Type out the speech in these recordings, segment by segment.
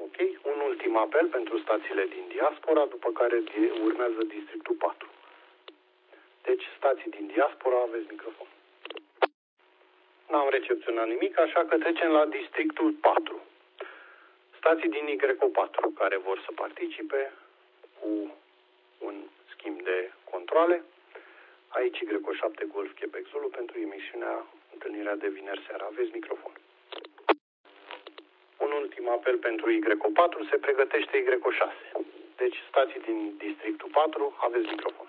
Ok? Un ultim apel pentru stațiile din diaspora, după care urmează districtul 4. Deci, stații din diaspora, aveți microfon. N-am recepționat nimic, așa că trecem la districtul 4. Stații din Y4 care vor să participe cu un schimb de controle. Aici Y7 Golf Quebec Zulu pentru emisiunea întâlnirea de vineri seara. Aveți microfon. Un ultim apel pentru Y4, se pregătește Y6. Deci stații din districtul 4, aveți microfon.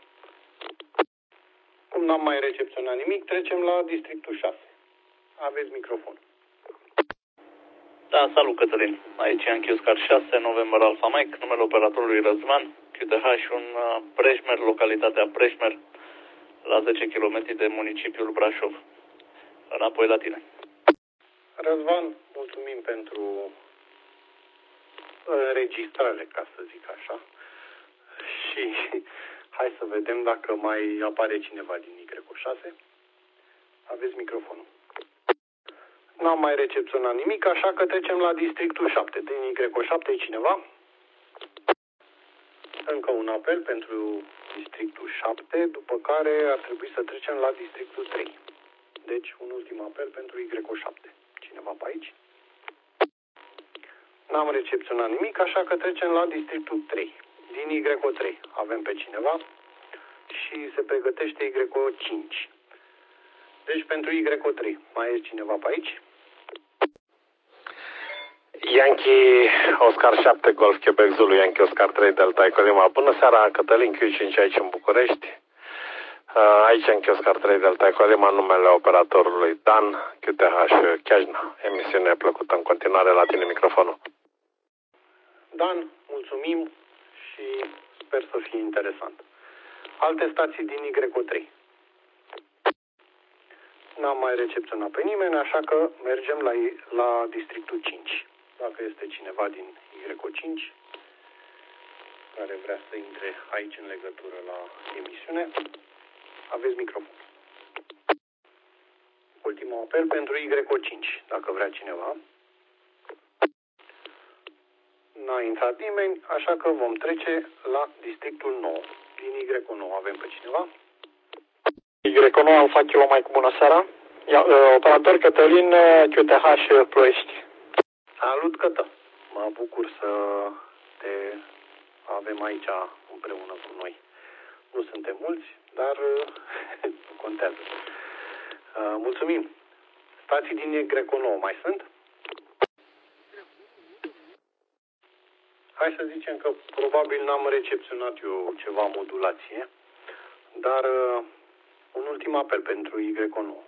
Cum n-am mai recepționat nimic, trecem la districtul 6. Aveți microfon. Da, salut Cătălin. Aici Yankee Oscar 6, November Alpha Mike, numele operatorului Răzvan, QTH, un Preșmer, localitatea Preșmer, la 10 km de municipiul Brașov. Înapoi la tine. Răzvan, mulțumim pentru înregistrare, ca să zic așa. Și hai să vedem dacă mai apare cineva din Y6. Aveți microfonul. N-am mai recepționat nimic, așa că trecem la districtul 7. Din Y7 e cineva? Încă un apel pentru districtul 7, după care ar trebui să trecem la districtul 3. Deci, un ultim apel pentru Y7. Cineva pe aici? N-am recepționat nimic, așa că trecem la districtul 3. Din Y3 avem pe cineva și se pregătește Y5. Deci, pentru Y3 mai e cineva pe aici? Yankee Oscar 7 Golf Quebec Zulu, Yankee Oscar 3 Delta Echo Lima. Bună seara, Cătălin, Q5 aici în București. Aici Yankee Oscar 3 Delta Echo Lima, numele operatorului Dan, QTH Chiajna. Emisiune plăcută în continuare, la tine microfonul. Dan, mulțumim și sper să fie interesant. Alte stații din Y3. N-am mai recepționat pe nimeni, așa că mergem la districtul 5. Dacă este cineva din Y5 care vrea să intre aici în legătură la emisiune, aveți microfon. Ultimul apel pentru Y5, dacă vrea cineva. N-a intrat nimeni, așa că vom trece la districtul 9. Din Y9 avem pe cineva. Y9 Alfa Kilo Mike, bună seara. Operator Cătălin, QTH Ploiești. Salut, Cătă! Mă bucur să te avem aici împreună cu noi. Nu suntem mulți, dar nu contează. Mulțumim! Stații din Y9 mai sunt? Hai să zicem că probabil n-am recepționat eu ceva modulație, dar un ultim apel pentru Y9.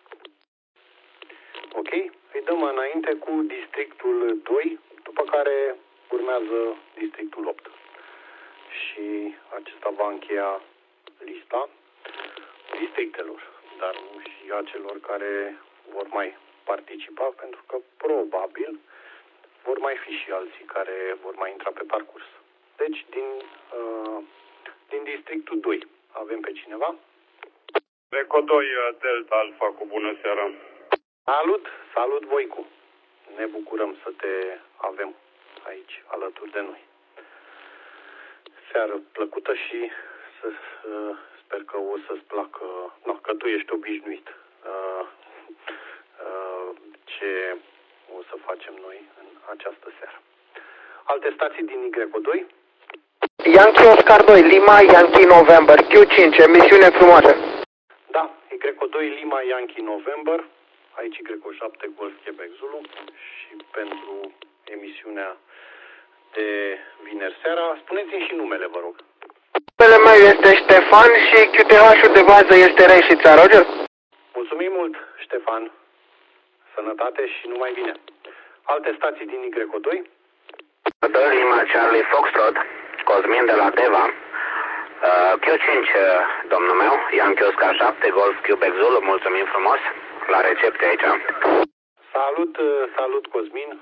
Ok? Îi dăm înainte cu districtul 2, după care urmează districtul 8. Și acesta va încheia lista districtelor, dar nu și a celor care vor mai participa, pentru că probabil vor mai fi și alții care vor mai intra pe parcurs. Deci, din districtul 2 avem pe cineva? Eco 2 Delta Alfa, cu bună seara. Salut, salut Voicu. Ne bucurăm să te avem aici alături de noi. Seară plăcută și sper că o să-ți placă, că tu ești obișnuit ce o să facem noi în această seară. Alte stații din Y2? Yankee Oscar 2 Lima, Yankee November, Q5, emisiune frumoasă. Da, Y2 Lima, Yankee November, aici Y7 Golf Quebec Zulu și pentru emisiunea de vineri seara, spuneți-mi și numele, vă rog. Numele meu este Ștefan și QTH-ul de bază este Reșița, Roger. Mulțumim mult, Ștefan. Sănătate și numai bine. Alte stații din Y2? Lima Charlie Foxtrot, Cosmin de la Deva. Q5, domnul meu, Yankee Oscar 7, Golf Quebec Zulu, mulțumim frumos. La recepție aici. Salut, salut Cosmin.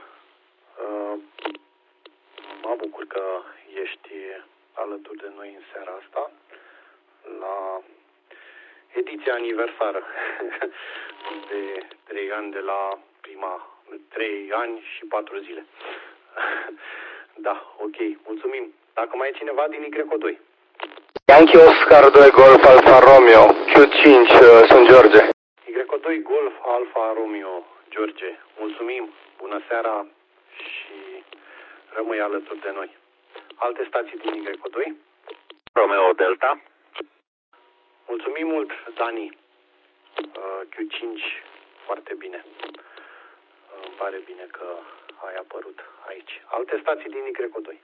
Mă bucur că ești alături de noi în seara asta la ediția aniversară de 3 ani de la 3 ani și 4 zile Da, ok, mulțumim. Dacă mai e cineva din Y2. Yankee Oscar 2 Golf Alfa Romeo, Q5, sunt George. Y2 Golf Alfa Romeo, George. Mulțumim, bună seara și rămâi alături de noi. Alte stații din Y2? Romeo Delta. Mulțumim mult, Dani. Q5, foarte bine. Îmi pare bine că ai apărut aici. Alte stații din Y2?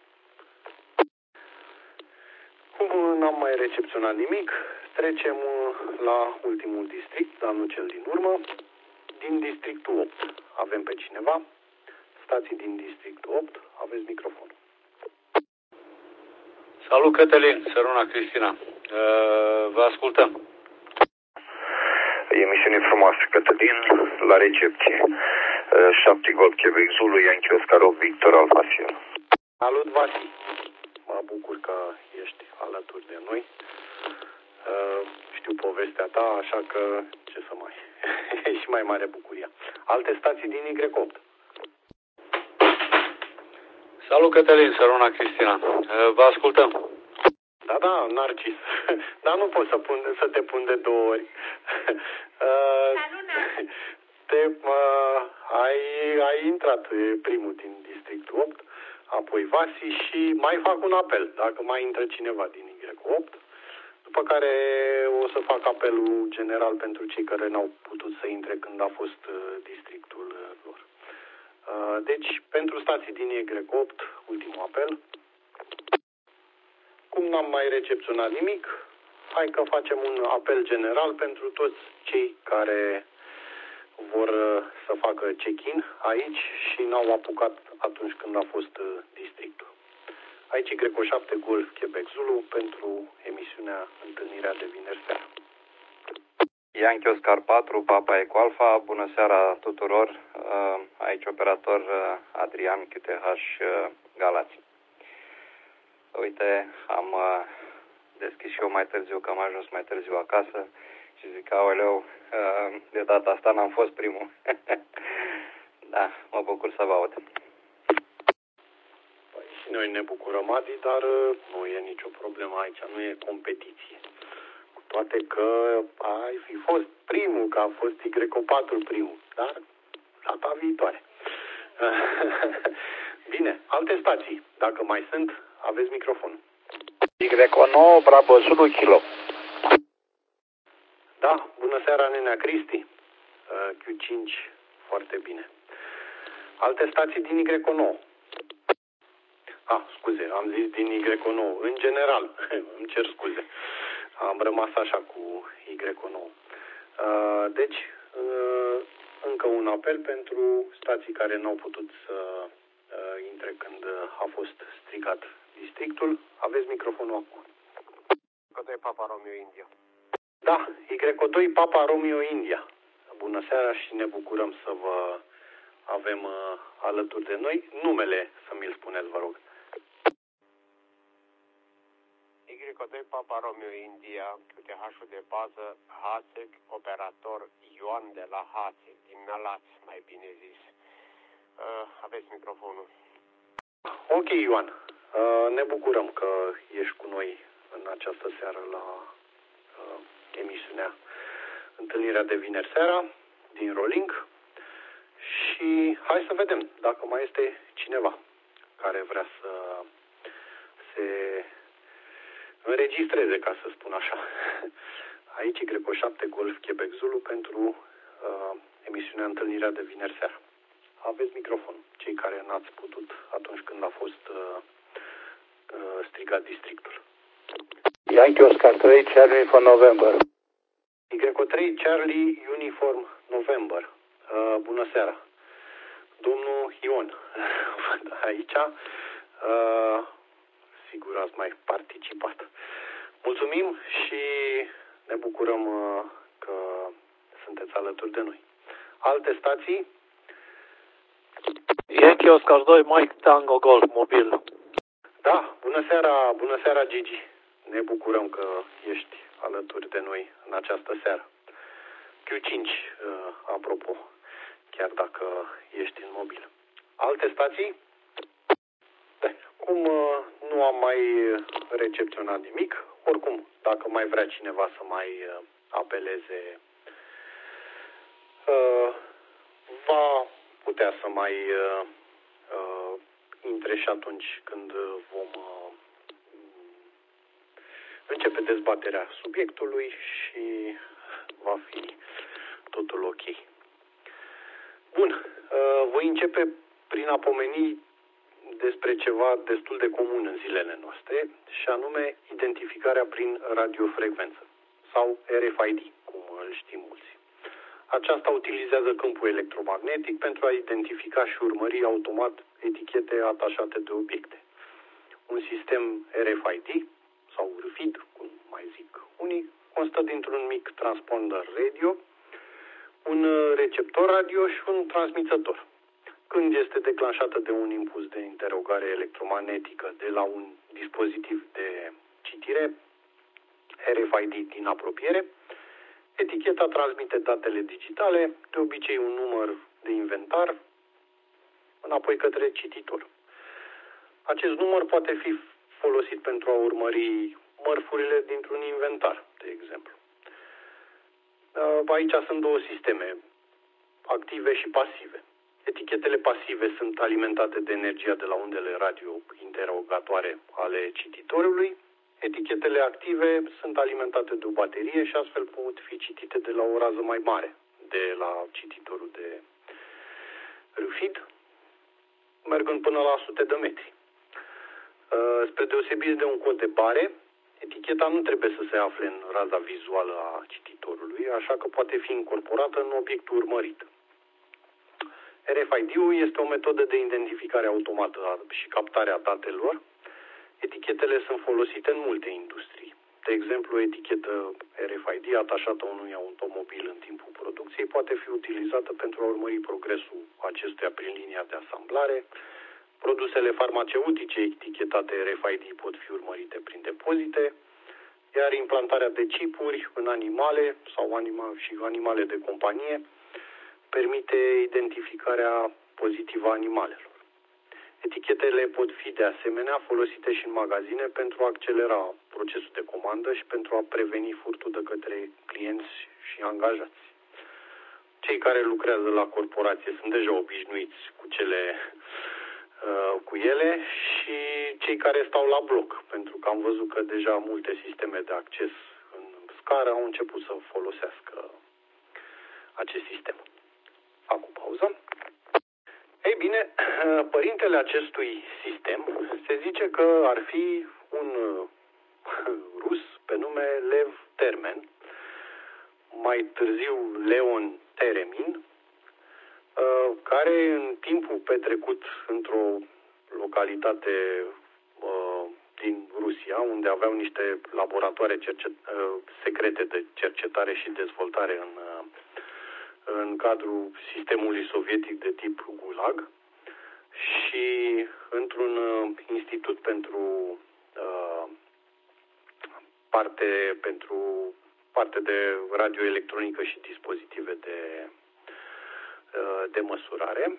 Cum n-am mai recepționat nimic, trecem la ultimul district, dar nu cel din urmă. Din districtul 8 avem pe cineva. Stații din districtul 8, aveți microfonul. Salut, Cătălin, Săruna Cristina. Vă ascultăm. Emisiune frumoasă, Cătălin, la recepție. 7 Golf Quebec Zulu, Yankee Oscar 8 Victor Alfa Sierra. Salut, Vasi. Mă bucur că ești alături de noi. Știu povestea ta, așa că ce să mai... e și mai mare bucuria. Alte stații din Y8. Salut, Cătălin, Săruna Cristina. Vă ascultăm. Da, Narcis. Dar nu pot să te pun de 2 ori. Ai intrat primul din districtul 8, apoi Vasi și mai fac un apel, dacă mai intră cineva din Y8, după care o să fac apelul general pentru cei care n-au putut să intre când a fost districtul lor. Deci, pentru stații din Y8, ultimul apel. Cum n-am mai recepționat nimic, hai că facem un apel general pentru toți cei care vor să facă check-in aici și n-au apucat atunci când a fost districtul. Aici Y7 Golf Quebec Zulu pentru emisiunea Întâlnirea de vineri seara. Yankee Oscar 4, Papa Eco Alfa, bună seara tuturor, aici operator Adrian QTH Galați. Uite, am deschis și eu mai târziu, că am ajuns mai târziu acasă și zic, aoleu, de data asta n-am fost primul. Da, mă bucur să vă aud. Păi și noi ne bucurăm, Adi, dar nu e nicio problemă aici, nu e competiție. Cu toate că ai fi fost primul, că a fost Y4 primul, dar data viitoare. Bine, alte stații, dacă mai sunt, aveți microfonul. Y9 Bravo Zulu Kilo. Da, bună seara, nenea Cristi. Q5, foarte bine. Alte stații din Y9. Scuze, am zis din Y9. În general, îmi cer scuze. Am rămas așa cu Y9. Deci, încă un apel pentru stații care n-au putut să intre când a fost strigat districtul. Aveți microfonul acum. Y2 Papa Romeo India. Da, Y2 Papa Romeo India. Bună seara și ne bucurăm să vă avem alături de noi. Numele să mi-l spuneți, vă rog. Y2 Papa Romeo India, QTH-ul de bază HASEC, operator Ioan de la HASEC, din Nălați, mai bine zis. Aveți microfonul. Ok, Ioan. Ne bucurăm că ești cu noi în această seară la emisiunea Întâlnirea de vineri seara din Rolling și hai să vedem dacă mai este cineva care vrea să se înregistreze, ca să spun așa. Aici Y7 Golf Quebec Zulu pentru emisiunea Întâlnirea de vineri seara. Aveți microfon, cei care n-ați putut atunci când a fost strigat districtul. Yankee Oscar 3 Charlie for November. Y3 Charlie Uniform November. Bună seara. Domnul Ion, aici, sigur ați mai participat. Mulțumim și ne bucurăm că sunteți alături de noi. Alte stații? Yankee Oscar 2 Mike Tango Golf Mobil. Da, bună seara Gigi. Ne bucurăm că ești alături de noi în această seară. Q5, apropo, chiar dacă ești în mobil. Alte stații? acum nu am mai recepționat nimic. Oricum, dacă mai vrea cineva să mai apeleze, va putea să mai intre și atunci când vom începe dezbaterea subiectului și va fi totul ok. Bun, voi începe prin a pomeni despre ceva destul de comun în zilele noastre, și anume identificarea prin radiofrecvență, sau RFID, cum îl știm mulți. Aceasta utilizează câmpul electromagnetic pentru a identifica și urmări automat etichete atașate de obiecte. Un sistem RFID, sau RFID, cum mai zic unii, constă dintr-un mic transponder radio, un receptor radio și un transmițător. Când este declanșată de un impuls de interogare electromagnetică de la un dispozitiv de citire RFID din apropiere, eticheta transmite datele digitale, de obicei un număr de inventar, înapoi către cititor. Acest număr poate fi folosit pentru a urmări mărfurile dintr-un inventar, de exemplu. Aici sunt două sisteme, active și pasive. Etichetele pasive sunt alimentate de energia de la undele radio interogatoare ale cititorului. Etichetele active sunt alimentate de o baterie și astfel pot fi citite de la o rază mai mare, de la cititorul de RFID, mergând până la sute de metri. Spre deosebire de un cod de bare, eticheta nu trebuie să se afle în raza vizuală a cititorului, așa că poate fi incorporată în obiectul urmărit. RFID-ul este o metodă de identificare automată și captare a datelor. Etichetele sunt folosite în multe industrii. De exemplu, o etichetă RFID atașată unui automobil în timpul producției poate fi utilizată pentru a urmări progresul acestuia prin linia de asamblare. Produsele farmaceutice etichetate RFID pot fi urmărite prin depozite, iar implantarea de chipuri în animale sau animale de companie permite identificarea pozitivă a animalelor. Etichetele pot fi de asemenea folosite și în magazine pentru a accelera procesul de comandă și pentru a preveni furtul de către clienți și angajați. Cei care lucrează la corporație sunt deja obișnuiți cu ele și cei care stau la bloc, pentru că am văzut că deja multe sisteme de acces în scară au început să folosească acest sistem. Fac o pauză. Ei bine, părintele acestui sistem se zice că ar fi un rus pe nume Lev Termen, mai târziu Leon Teremin, care în timpul petrecut într-o localitate din Rusia, unde aveau niște laboratoare secrete de cercetare și dezvoltare în cadrul sistemului sovietic de tip Gulag și într-un institut pentru parte de radioelectronică și dispozitive de măsurare.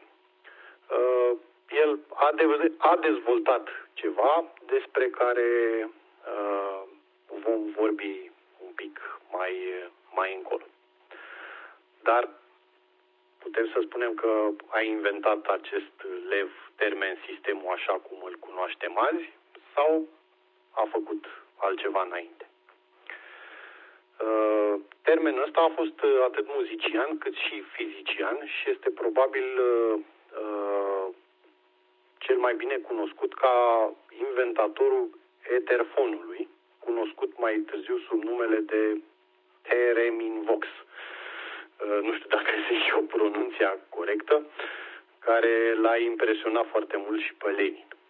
El a dezvoltat ceva despre care vom vorbi un pic mai încolo. Dar putem să spunem că a inventat acest Lev Termen sistemul așa cum îl cunoaștem azi sau a făcut altceva înainte. Termenul ăsta a fost atât muzician cât și fizician și este probabil cel mai bine cunoscut ca inventatorul eterfonului, cunoscut mai târziu sub numele de Teremin-Vox. Nu știu dacă este o pronunția corectă, care l-a impresionat foarte mult și pe Lenin.